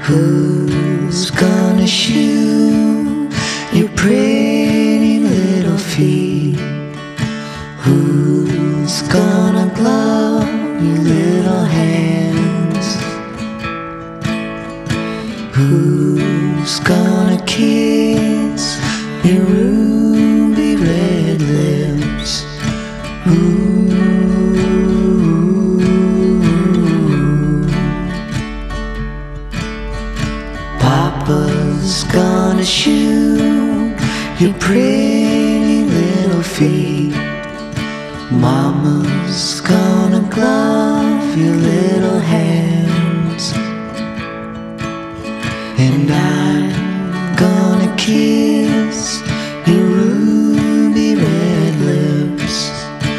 Who's gonna shoe your pretty little feet? Who's gonna glove your little hands? Who's gonna kiss your ruby red lips? Papa's gonna shoe your pretty little feet. Mama's gonna glove your little hands. And I'm gonna kiss your ruby red lips.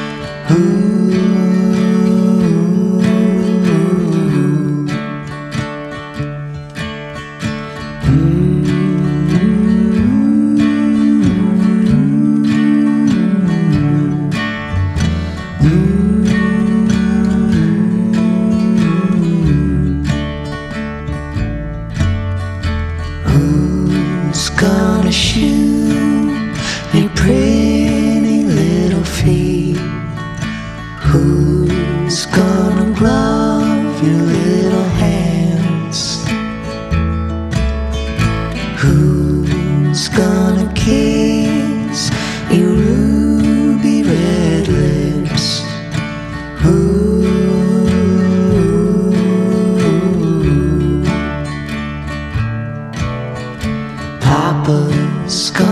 Who's gonna shoe your pretty little feet? Who's gonna glove your little hands? Who's gonna kiss your ruby red lips? Papa's gonna